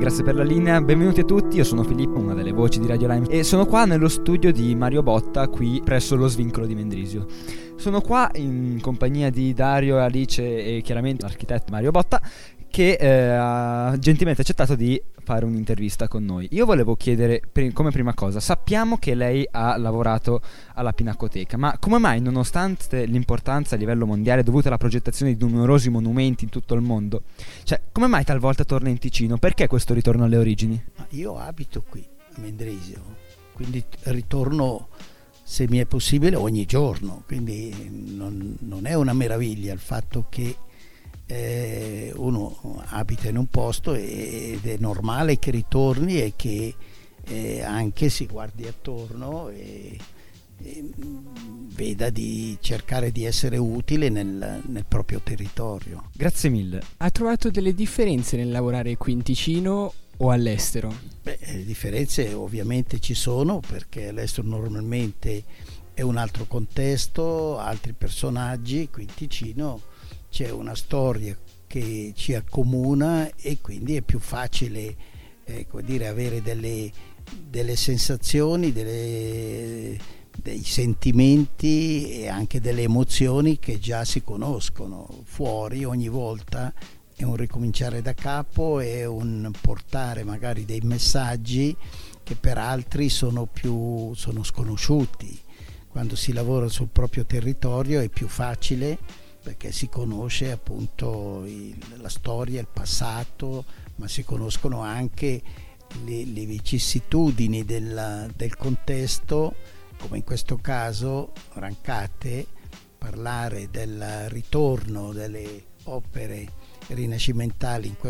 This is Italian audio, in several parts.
grazie per la linea. Benvenuti a tutti, io sono Filippo, una delle voci di Radio Lime, e sono qua nello studio di Mario Botta, qui presso lo Svincolo di Mendrisio. Sono qua in compagnia di Dario, Alice e chiaramente l'architetto Mario Botta, che ha gentilmente accettato di fare un'intervista con noi. Io volevo chiedere, come prima cosa, sappiamo che lei ha lavorato alla Pinacoteca, ma come mai, nonostante l'importanza a livello mondiale dovuta alla progettazione di numerosi monumenti in tutto il mondo, cioè come mai talvolta torna in Ticino? Perché questo ritorno alle origini? Io abito qui a Mendrisio, quindi ritorno, se mi è possibile, ogni giorno, quindi non è una meraviglia il fatto che uno abita in un posto ed è normale che ritorni e che anche si guardi attorno e veda di cercare di essere utile nel proprio territorio. Grazie mille. Ha trovato delle differenze nel lavorare qui in Ticino o all'estero? Le differenze ovviamente ci sono, perché all'estero normalmente è un altro contesto, altri personaggi. Qui in Ticino c'è una storia che ci accomuna e quindi è più facile avere delle sensazioni, dei sentimenti e anche delle emozioni che già si conoscono. Fuori ogni volta è un ricominciare da capo, è un portare magari dei messaggi che per altri sono sconosciuti. Quando si lavora sul proprio territorio è più facile, perché si conosce appunto la storia, il passato, ma si conoscono anche le vicissitudini del contesto, come in questo caso Rancate. Parlare del ritorno delle opere rinascimentali in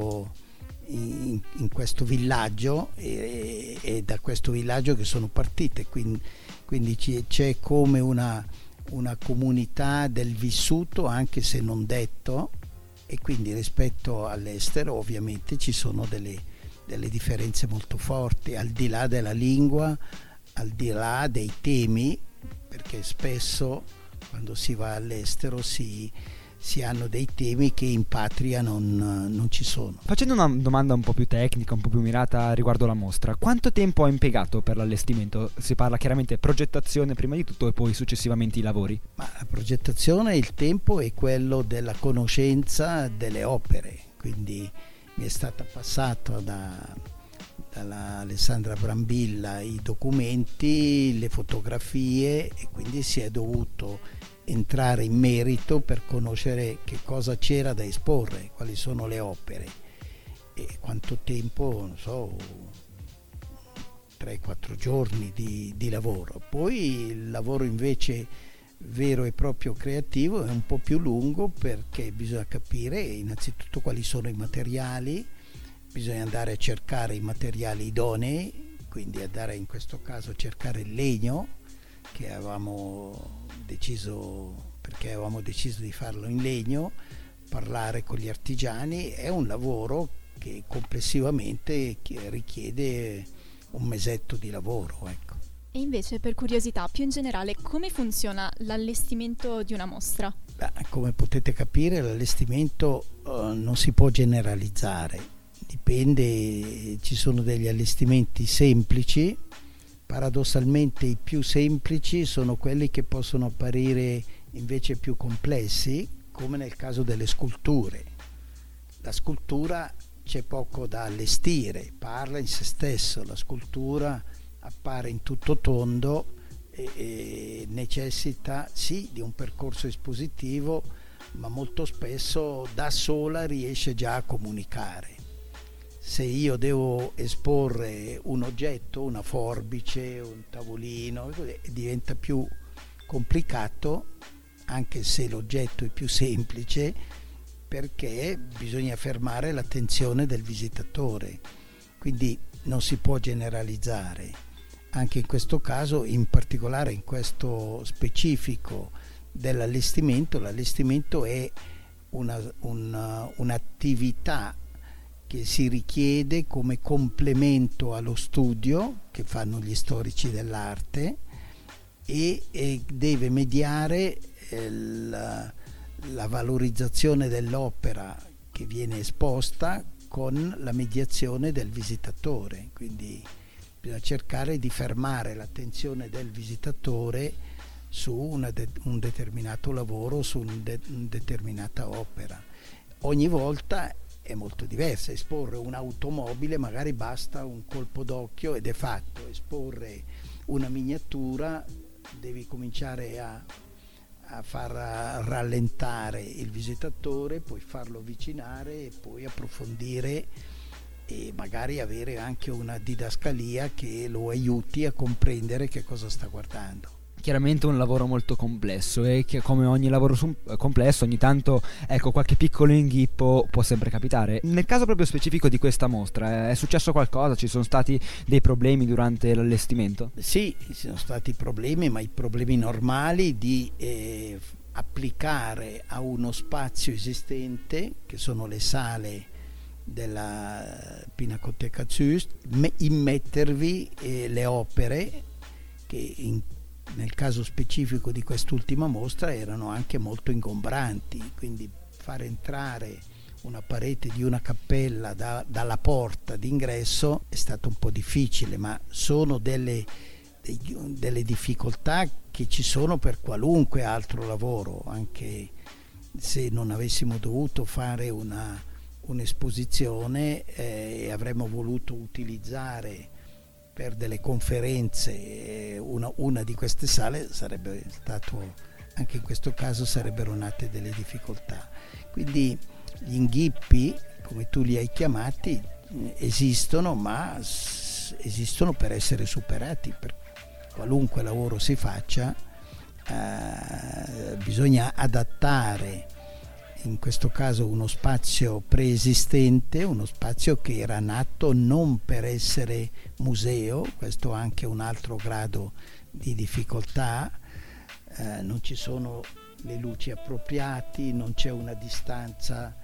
questo villaggio e da questo villaggio che sono partite, quindi c'è come una comunità del vissuto, anche se non detto, e quindi rispetto all'estero ovviamente ci sono delle differenze molto forti, al di là della lingua, al di là dei temi, perché spesso quando si va all'estero si hanno dei temi che in patria non ci sono. Facendo una domanda un po' più tecnica, un po' più mirata riguardo la mostra, quanto tempo ha impiegato per l'allestimento? Si parla chiaramente progettazione prima di tutto e poi successivamente i lavori. Ma la progettazione, il tempo è quello della conoscenza delle opere, quindi mi è stata passata dalla Alessandra Brambilla i documenti, le fotografie, e quindi si è dovuto entrare in merito per conoscere che cosa c'era da esporre, quali sono le opere e quanto tempo, non so, 3-4 giorni di lavoro. Poi il lavoro invece vero e proprio creativo è un po' più lungo, perché bisogna capire innanzitutto quali sono i materiali, bisogna andare a cercare i materiali idonei, quindi andare in questo caso a cercare il legno, che avevamo deciso di farlo in legno, parlare con gli artigiani. È un lavoro che complessivamente richiede un mesetto di lavoro, ecco. E invece, per curiosità, più in generale, come funziona l'allestimento di una mostra? Come potete capire, l'allestimento non si può generalizzare, dipende. Ci sono degli allestimenti semplici. Paradossalmente i più semplici sono quelli che possono apparire invece più complessi, come nel caso delle sculture. La scultura c'è poco da allestire, parla in se stesso, la scultura appare in tutto tondo e necessita sì di un percorso espositivo, ma molto spesso da sola riesce già a comunicare. Se io devo esporre un oggetto, una forbice, un tavolino, diventa più complicato, anche se l'oggetto è più semplice, perché bisogna fermare l'attenzione del visitatore. Quindi non si può generalizzare. Anche in questo caso, in particolare in questo specifico dell'allestimento, l'allestimento è un'attività che si richiede come complemento allo studio che fanno gli storici dell'arte e deve mediare la valorizzazione dell'opera che viene esposta con la mediazione del visitatore, quindi bisogna cercare di fermare l'attenzione del visitatore su un determinato lavoro, su una determinata opera. Ogni volta è molto diversa. Esporre un'automobile magari basta un colpo d'occhio ed è fatto. Esporre una miniatura devi cominciare a far rallentare il visitatore, poi farlo avvicinare e poi approfondire e magari avere anche una didascalia che lo aiuti a comprendere che cosa sta guardando. Chiaramente un lavoro molto complesso e che, come ogni lavoro complesso, ogni tanto qualche piccolo inghippo può sempre capitare. Nel caso proprio specifico di questa mostra è successo qualcosa? Ci sono stati dei problemi durante l'allestimento? Sì, ci sono stati problemi, ma i problemi normali di applicare a uno spazio esistente, che sono le sale della Pinacoteca Züst, immettervi le opere che nel caso specifico di quest'ultima mostra erano anche molto ingombanti, quindi far entrare una parete di una cappella dalla porta d'ingresso è stato un po' difficile, ma sono delle difficoltà che ci sono per qualunque altro lavoro. Anche se non avessimo dovuto fare un'esposizione e avremmo voluto utilizzare per delle conferenze una di queste sale, sarebbe stato, anche in questo caso sarebbero nate delle difficoltà. Quindi gli inghippi, come tu li hai chiamati, esistono, ma esistono per essere superati. Per qualunque lavoro si faccia bisogna adattare, in questo caso uno spazio preesistente, uno spazio che era nato non per essere museo. Questo ha anche un altro grado di difficoltà, non ci sono le luci appropriate, non c'è una distanza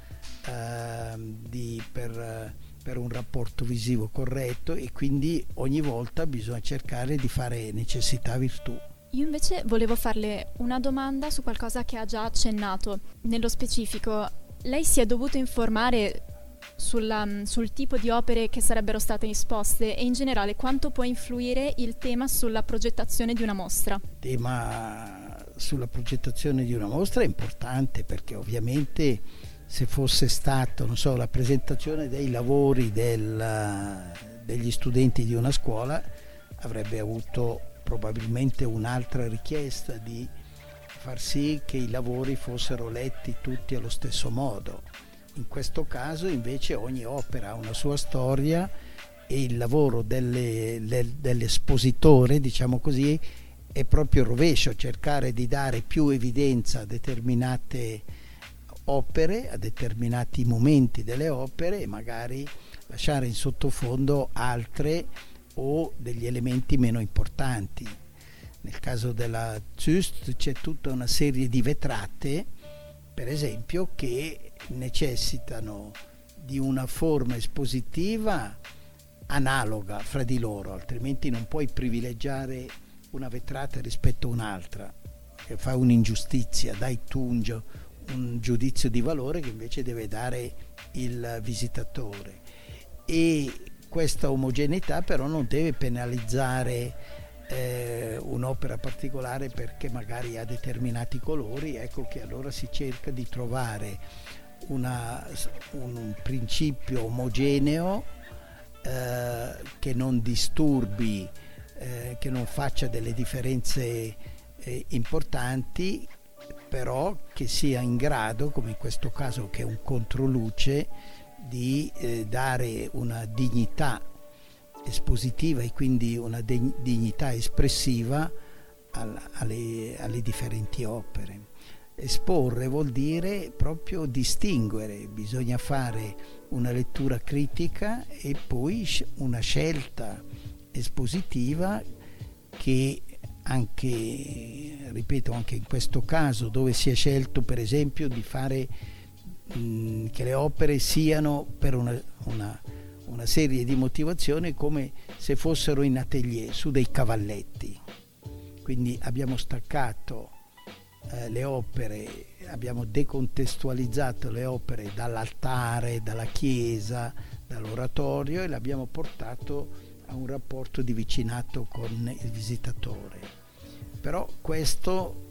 per un rapporto visivo corretto, e quindi ogni volta bisogna cercare di fare necessità virtù. Io invece volevo farle una domanda su qualcosa che ha già accennato. Nello specifico, lei si è dovuto informare sul tipo di opere che sarebbero state esposte e in generale quanto può influire il tema sulla progettazione di una mostra? Il tema sulla progettazione di una mostra è importante, perché ovviamente se fosse stato, non so, la presentazione dei lavori degli studenti di una scuola, avrebbe avuto probabilmente un'altra richiesta di far sì che i lavori fossero letti tutti allo stesso modo. In questo caso invece ogni opera ha una sua storia e il lavoro dell'espositore, diciamo così, è proprio il rovescio, cercare di dare più evidenza a determinate opere, a determinati momenti delle opere, e magari lasciare in sottofondo altre o degli elementi meno importanti. Nel caso della Züst c'è tutta una serie di vetrate, per esempio, che necessitano di una forma espositiva analoga fra di loro, altrimenti non puoi privilegiare una vetrata rispetto a un'altra, che fa un'ingiustizia, dai tu un giudizio di valore che invece deve dare il visitatore. E questa omogeneità però non deve penalizzare un'opera particolare perché magari ha determinati colori. Ecco che allora si cerca di trovare un principio omogeneo che non disturbi, che non faccia delle differenze importanti, però che sia in grado, come in questo caso che è un controluce, di dare una dignità espositiva e quindi una dignità espressiva alle differenti opere. Esporre vuol dire proprio distinguere, bisogna fare una lettura critica e poi una scelta espositiva che anche, ripeto, anche in questo caso dove si è scelto per esempio di fare che le opere siano per una serie di motivazioni come se fossero in atelier su dei cavalletti, quindi abbiamo staccato le opere abbiamo decontestualizzato le opere dall'altare, dalla chiesa, dall'oratorio, e l'abbiamo portato a un rapporto di vicinato con il visitatore. Però questo,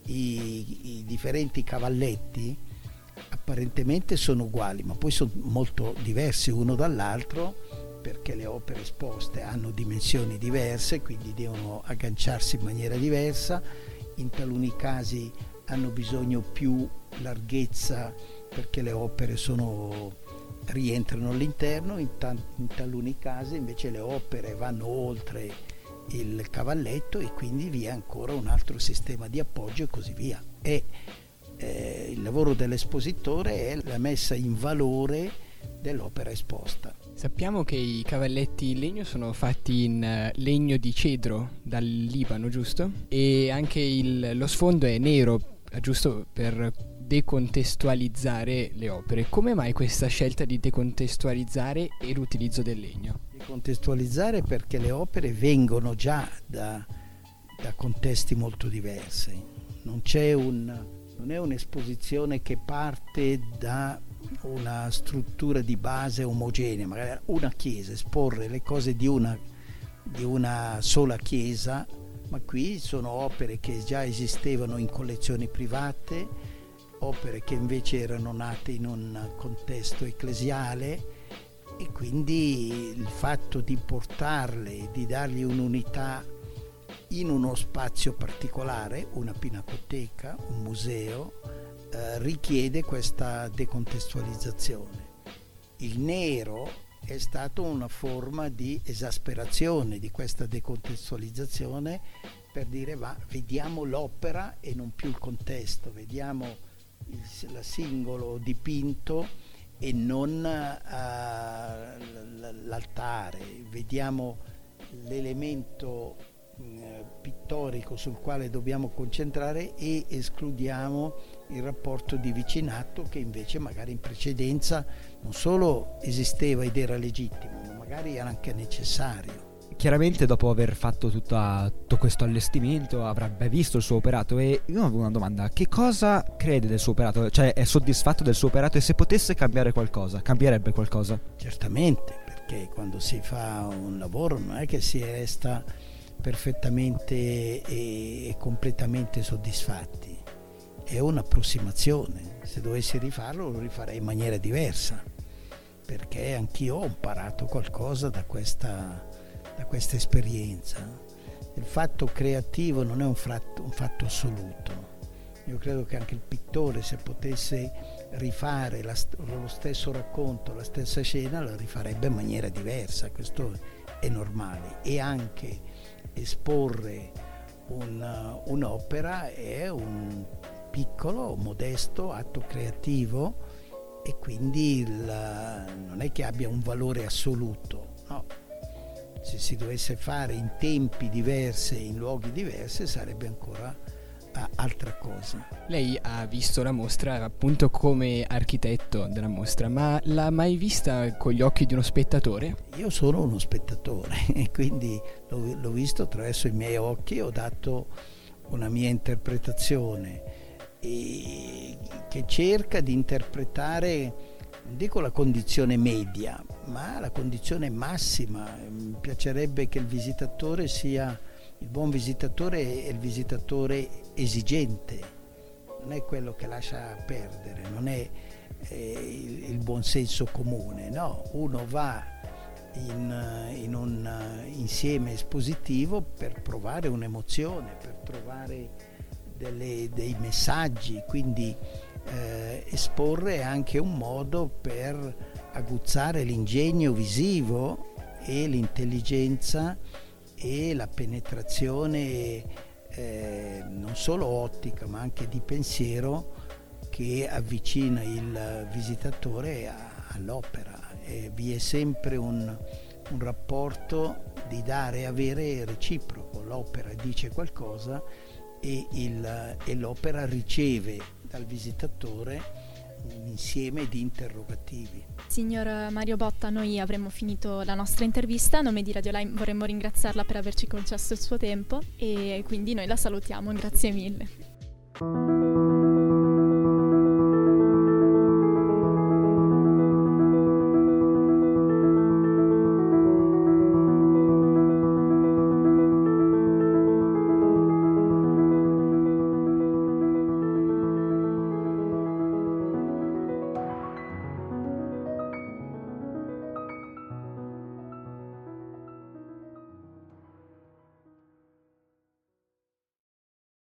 i differenti cavalletti apparentemente sono uguali, ma poi sono molto diversi uno dall'altro, perché le opere esposte hanno dimensioni diverse, quindi devono agganciarsi in maniera diversa. In taluni casi hanno bisogno più larghezza perché le opere rientrano all'interno, in taluni casi invece le opere vanno oltre il cavalletto e quindi vi è ancora un altro sistema di appoggio e così via. E il lavoro dell'espositore è la messa in valore dell'opera esposta. Sappiamo che i cavalletti in legno sono fatti in legno di cedro dal Libano, giusto? E anche lo sfondo è nero, giusto, per decontestualizzare le opere. Come mai questa scelta di decontestualizzare e l'utilizzo del legno? Decontestualizzare perché le opere vengono già da contesti molto diversi. Non è un'esposizione che parte da una struttura di base omogenea, magari una chiesa, esporre le cose di una sola chiesa, ma qui sono opere che già esistevano in collezioni private, opere che invece erano nate in un contesto ecclesiale, e quindi il fatto di portarle, di dargli un'unità in uno spazio particolare, una pinacoteca, un museo, richiede questa decontestualizzazione. Il nero è stato una forma di esasperazione di questa decontestualizzazione, per dire vediamo l'opera e non più il contesto, vediamo il singolo dipinto e non l'altare, vediamo l'elemento pittorico sul quale dobbiamo concentrare e escludiamo il rapporto di vicinato che invece magari in precedenza non solo esisteva ed era legittimo, ma magari era anche necessario. Chiaramente dopo aver fatto tutto questo allestimento avrebbe visto il suo operato, e io avevo una domanda: che cosa crede del suo operato? Cioè, è soddisfatto del suo operato, e se potesse cambiare qualcosa, cambierebbe qualcosa? Certamente, perché quando si fa un lavoro non è che si resta perfettamente e completamente soddisfatti, è un'approssimazione. Se dovessi rifarlo lo rifarei in maniera diversa, perché anch'io ho imparato qualcosa da questa esperienza. Il fatto creativo non è un fatto assoluto. Io credo che anche il pittore, se potesse rifare lo stesso racconto, la stessa scena, la rifarebbe in maniera diversa, questo è normale. E anche esporre un'opera è un piccolo, modesto atto creativo, e quindi non è che abbia un valore assoluto, no. Se si dovesse fare in tempi diversi, in luoghi diversi, sarebbe ancora altra cosa. Lei ha visto la mostra appunto come architetto della mostra, ma l'ha mai vista con gli occhi di uno spettatore? Io sono uno spettatore e quindi l'ho visto attraverso i miei occhi, ho dato una mia interpretazione che cerca di interpretare, non dico la condizione media, ma la condizione massima. Mi piacerebbe che il visitatore sia il buon visitatore e il visitatore esigente, non è quello che lascia perdere, non è il buon senso comune, no, uno va in un insieme espositivo per provare un'emozione, per trovare dei messaggi, quindi esporre è anche un modo per aguzzare l'ingegno visivo e l'intelligenza e la penetrazione non solo ottica ma anche di pensiero, che avvicina il visitatore all'opera. Vi è sempre un rapporto di dare e avere reciproco. L'opera dice qualcosa e l'opera riceve dal visitatore un insieme di interrogativi. Signor Mario Botta, noi avremmo finito la nostra intervista. A nome di Radio Lime vorremmo ringraziarla per averci concesso il suo tempo, e quindi noi la salutiamo. Grazie mille.